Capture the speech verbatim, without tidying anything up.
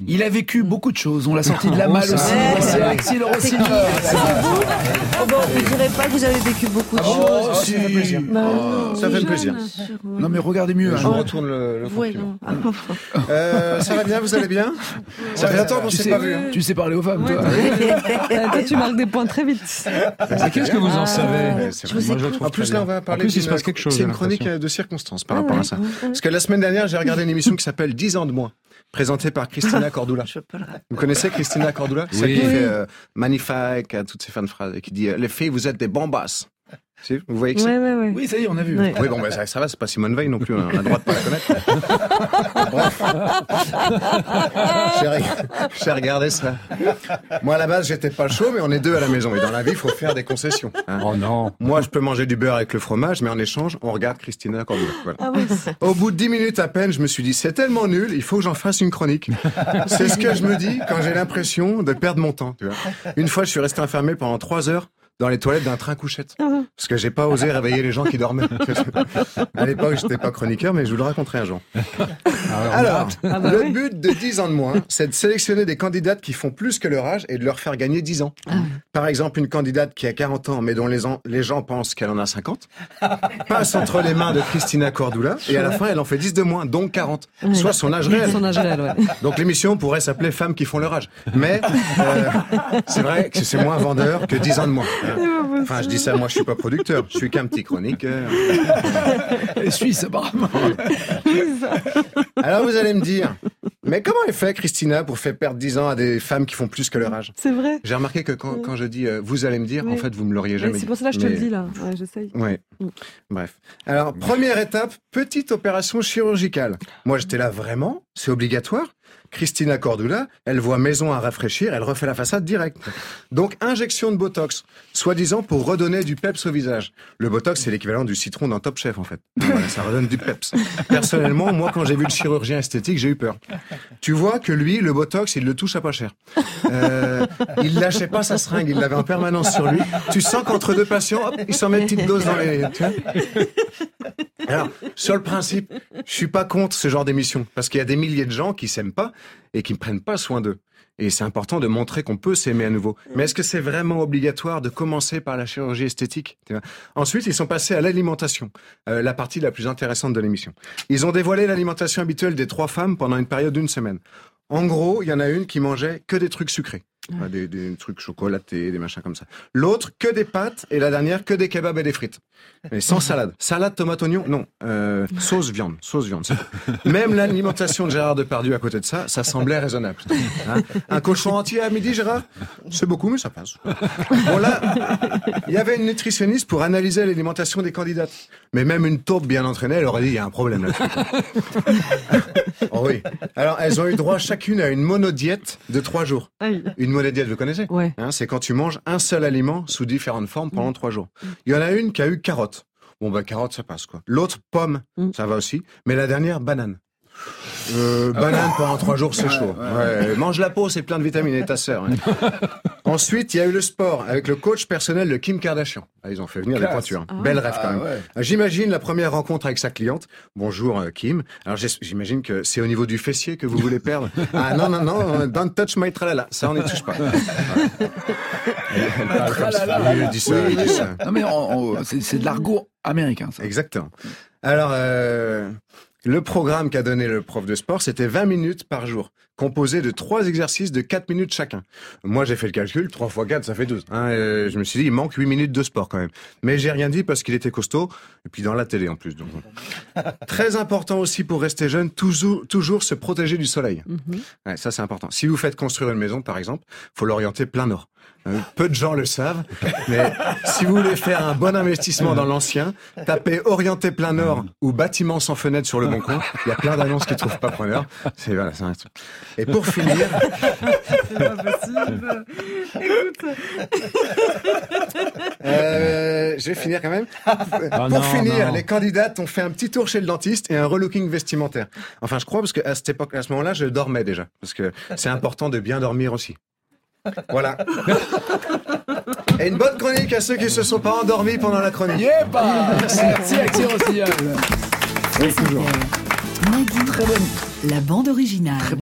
Il a vécu beaucoup de choses. On l'a sorti de la malle aussi. Ouais, C'est Alexis le Rossignol. Oh bon, vous ne direz pas que vous avez vécu beaucoup de Oh, choses. si. Ça fait plaisir. Bah, non, Ça fait jeune, plaisir. sur- Non mais regardez mieux. Je hein. vous retourne le, le Oui, compliment. non. Euh, ça va bien, vous allez bien? Ça fait longtemps qu'on Tu s'est sais, pas vu. Hein. tu sais parler aux femmes, toi. Toi, tu marques des points très vite. Qu'est-ce que vous en savez? C'est Je vrai. vous Moi, je le écoute. trouve En plus, très là, on bien. va parler En plus, il se d'une- passe quelque chose. C'est j'ai une chronique l'impression. de circonstances par Ah rapport ouais, à ça. ouais, ouais. Parce que la semaine dernière, j'ai regardé une émission qui s'appelle dix ans de moins, présentée par Christina Cordula. Je veux pas le raconter. Vous connaissez Christina Cordula? Oui. Celle qui Oui. fait euh, magnifique à toutes ces fins de phrases et qui dit euh, les filles, vous êtes des bombasses. Si, vous voyez que c'est? Ouais, ouais, ouais. Oui, ça y est, on a vu. Ouais. Oui, bon, ben, ça, ça va, c'est pas Simone Veil non plus, on a le droit de pas la connaître. Bref. J'ai reg- j'ai regardé ça. Moi, à la base, j'étais pas chaud, mais on est deux à la maison. Et dans la vie, il faut faire des concessions. hein. Oh non. Moi, je peux manger du beurre avec le fromage, mais en échange, on regarde Christina Cordula. Voilà. Ah oui. Au bout de dix minutes à peine, je me suis dit, c'est tellement nul, il faut que j'en fasse une chronique. C'est ce que je me dis quand j'ai l'impression de perdre mon temps. Tu vois. Une fois, je suis resté enfermé pendant trois heures dans les toilettes d'un train couchette. Parce que j'ai pas osé réveiller les gens qui dormaient. À l'époque, j'étais pas chroniqueur, mais je vous le raconterai un jour. Alors, Ah bah le oui. but de dix ans de moins, c'est de sélectionner des candidates qui font plus que leur âge et de leur faire gagner dix ans. Par exemple, une candidate qui a quarante ans, mais dont les, en- les gens pensent qu'elle en a cinquante, passe entre les mains de Christina Cordula, et à la fin, elle en fait dix de moins, donc quarante. Soit son âge réel. Son âge réel, ouais. Donc l'émission pourrait s'appeler Femmes qui font leur âge. Mais euh, c'est vrai que c'est moins vendeur que dix ans de moins. Enfin, je dis ça, moi je suis pas producteur, je suis qu'un petit chroniqueur. Les Suisses, apparemment. Alors vous allez me dire, mais comment elle fait Christina pour faire perdre dix ans à des femmes qui font plus que leur âge? C'est vrai. J'ai remarqué que quand, quand je dis euh, vous allez me dire, Oui. en fait vous me l'auriez Ouais, jamais dit. c'est pour ça que je te Mais- le dis là. Ouais, j'essaye. Ouais. Mm. Bref. Alors, première étape, petite opération chirurgicale. Moi, j'étais là vraiment, c'est obligatoire. Christina Cordula, elle voit maison à rafraîchir, elle refait la façade direct. Donc, injection de Botox, soi-disant pour redonner du peps au visage. Le Botox, c'est l'équivalent du citron d'un Top Chef, en fait. Voilà, ça redonne du peps. Personnellement, moi, quand j'ai vu le chirurgien esthétique, j'ai eu peur. Tu vois que lui, le Botox, il le touche à pas cher. Euh, il lâchait pas sa seringue, il l'avait en permanence sur lui. Tu sens qu'entre deux patients, hop, il s'en met une petite dose dans les... Tu vois. Alors, sur le principe, je suis pas contre ce genre d'émission, parce qu'il y a des milliers de gens qui s'aiment pas et qui ne prennent pas soin d'eux. Et c'est important de montrer qu'on peut s'aimer à nouveau. Mais est-ce que c'est vraiment obligatoire de commencer par la chirurgie esthétique? Tu vois. Ensuite, ils sont passés à l'alimentation, euh, la partie la plus intéressante de l'émission. Ils ont dévoilé l'alimentation habituelle des trois femmes pendant une période d'une semaine. En gros, il y en a une qui mangeait que des trucs sucrés. Enfin, Des, des trucs chocolatés, des machins comme ça. L'autre, que des pâtes, et la dernière, que des kebabs et des frites. Mais sans salade. Salade, tomate, oignon, non. Euh, sauce, viande. Sauce, viande. c'est tout. Même l'alimentation de Gérard Depardieu à côté de ça, ça semblait raisonnable. Hein. Un cochon entier à midi, Gérard? C'est beaucoup, mais ça passe. Bon, là, il y avait une nutritionniste pour analyser l'alimentation des candidates. Mais même une taupe bien entraînée, elle aurait dit, il y a un problème là-dessus. Oh oui. Alors, elles ont eu droit chacune à une monodiète de trois jours. Aïe. Une monodiète, vous connaissez? Ouais. Hein, c'est quand tu manges un seul aliment sous différentes formes pendant trois jours. Il y en a une qui a eu carotte. Bon, bah, carotte, ça passe, quoi. L'autre, pomme, Mm. ça va aussi. Mais la dernière, banane. Euh, banane pendant trois jours, c'est chaud. Ouais, mange la peau, c'est plein de vitamines, et ta sœur. hein. Ensuite, il y a eu le sport avec le coach personnel de Kim Kardashian. Ah, ils ont fait venir des Classe. pointures. Ah. Belle rêve quand Ah même. ouais. J'imagine la première rencontre avec sa cliente. Bonjour euh, Kim. Alors j'es- j'imagine que c'est au niveau du fessier que vous voulez perdre. Ah non, non, non, don't touch my tralala. Ça, on n'y touche pas. Ouais. Elle, elle parle comme ça. Tralala. Oui, elle dit ça, elle dit ça. Non mais on- on- c'est c'est de l'argot américain, ça. Exactement. Alors, euh, le programme qu'a donné le prof de sport, c'était vingt minutes par jour, composé de trois exercices de quatre minutes chacun. Moi, j'ai fait le calcul, trois fois quatre, ça fait douze. Hein, et je me suis dit, il manque huit minutes de sport quand même. Mais j'ai rien dit parce qu'il était costaud, et puis dans la télé en plus. Donc. Très important aussi pour rester jeune, toujours, toujours se protéger du soleil. Mhm. Ouais, ça, c'est important. Si vous faites construire une maison, par exemple, faut l'orienter plein nord. Euh, peu de gens le savent, mais si vous voulez faire un bon investissement dans l'ancien, tapez orienté plein nord ou bâtiment sans fenêtre sur le bon coin. Il y a plein d'annonces qui trouvent pas preneur. C'est voilà, c'est un truc. Et pour finir, C'est pas possible. Écoute. euh, je vais finir quand même. pour non, finir, non. les candidates ont fait un petit tour chez le dentiste et un relooking vestimentaire. Enfin, je crois parce qu'à cette époque, à ce moment-là, je dormais déjà, parce que c'est important de bien dormir aussi. Voilà. Et une bonne chronique à ceux qui se sont pas endormis pendant la chronique. Yepa. Merci Alexis Rossignol. Oui, toujours. Nagui, la bande originale.